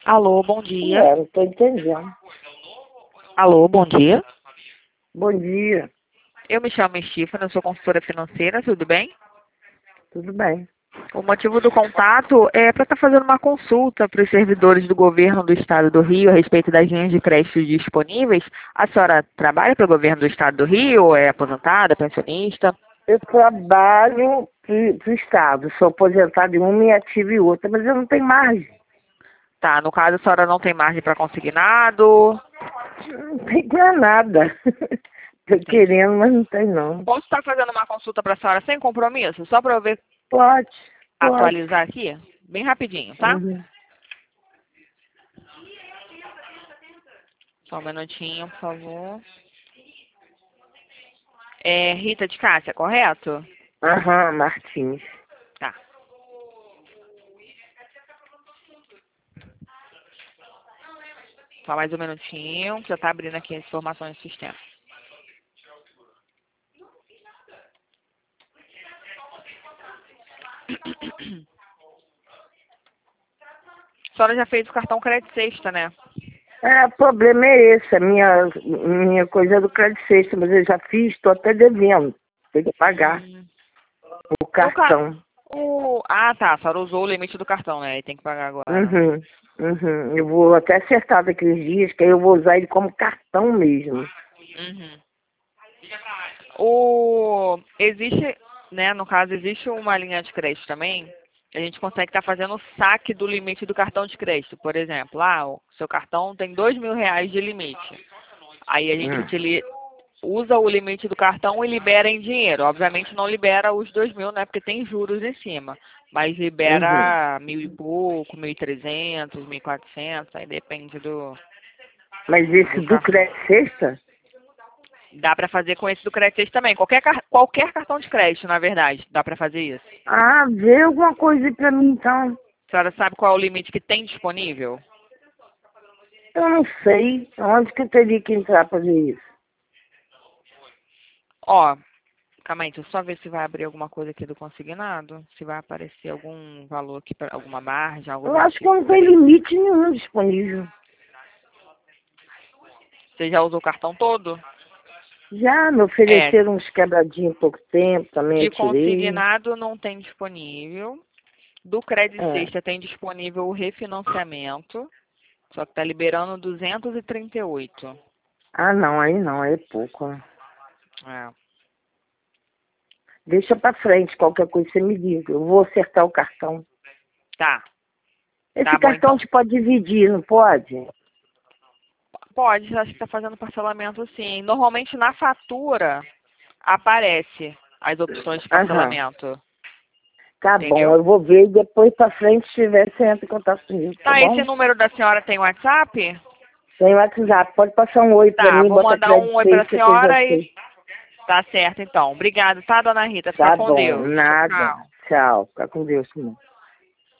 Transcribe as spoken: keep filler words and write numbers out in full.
Alô, bom dia. É, não estou entendendo. Alô, bom dia. Bom dia, Eu me chamo Estífana, eu sou consultora financeira, tudo bem? tudo bem? O motivo do contato é para estar fazendo uma consulta para os servidores do governo do estado do Rio a respeito das linhas de crédito disponíveis. A senhora trabalha para o governo do estado do Rio ou é aposentada, pensionista? Eu trabalho para o Estado, sou aposentada em uma e ativa em outra, mas eu não tenho margem. Tá, no caso a senhora não tem margem para consignado. Não tenho pra nada. Estou querendo, mas não tem não. Posso estar fazendo uma consulta para a senhora sem compromisso? Só para eu ver, Pode, pode. atualizar aqui? Bem rapidinho, tá? Uhum. Só um minutinho, por favor. É Rita de Cássia, correto? Aham, Martins. Tá. Só mais um minutinho, que já tá abrindo aqui as informações do sistema. A senhora já fez o cartão crédito sexta, né? É, o problema é esse, a minha, minha coisa é do crédito sexta, mas eu já fiz, estou até devendo. Tem que pagar Hum. o O ca- cartão. o... Ah, tá. A senhora usou o limite do cartão, né? E tem que pagar agora. Uhum, uhum. Eu vou até acertar daqueles dias, que aí eu vou usar ele como cartão mesmo. Uhum. O... Existe, né? No caso, existe uma linha de crédito também. A gente consegue estar fazendo o saque do limite do cartão de crédito. Por exemplo, ah, o seu cartão tem dois mil reais de limite. Aí a gente Hum. utiliza, usa o limite do cartão e libera em dinheiro. Obviamente não libera os dois mil, né? Porque tem juros em cima. Mas Uhum. libera mil e pouco, mil e trezentos, mil e quatrocentos. Aí depende do, Mas esse do do cartão. crédito sexta? Dá pra fazer com esse do crédito também. Qualquer, car- qualquer cartão de crédito, na verdade, dá pra fazer isso. Ah, vê alguma coisa aí pra mim então. A senhora sabe qual é o limite que tem disponível? Eu não sei. Onde que eu teria que entrar pra ver isso? Ó, calma aí, deixa eu só ver se vai abrir alguma coisa aqui do consignado. Se vai aparecer algum valor aqui, pra, alguma margem, algo Eu do acho que tipo. não tem Peraí. limite nenhum disponível. Você já usou o cartão todo? Já me É, ofereceram uns quebradinhos há pouco tempo, também de eu tirei. consignado não tem disponível. Do crédito É. sexta tem disponível o refinanciamento. Só que tá liberando duzentos e trinta e oito. Ah, não, aí não, aí é pouco. É. Deixa pra frente, qualquer coisa você me diga. Eu vou acertar o cartão. Tá, Esse tá bom cartão então. te pode dividir, não pode? Pode, acho que tá fazendo parcelamento sim. Normalmente na fatura aparece as opções de Aham. parcelamento. Tá bom, Entendeu? eu vou ver e depois pra frente, se tiver, você entra em contato comigo, tá Tá, esse bom? número da senhora tem WhatsApp? Tem WhatsApp, pode passar um oi pra Tá, mim, vou bota mandar um crédito oi pra sexta que eu já senhora e sei. tá certo então. Obrigada, tá, dona Rita? Fica Tá com bom, Deus. Tchau, nada. tchau. Tchau, fica com Deus, senhor.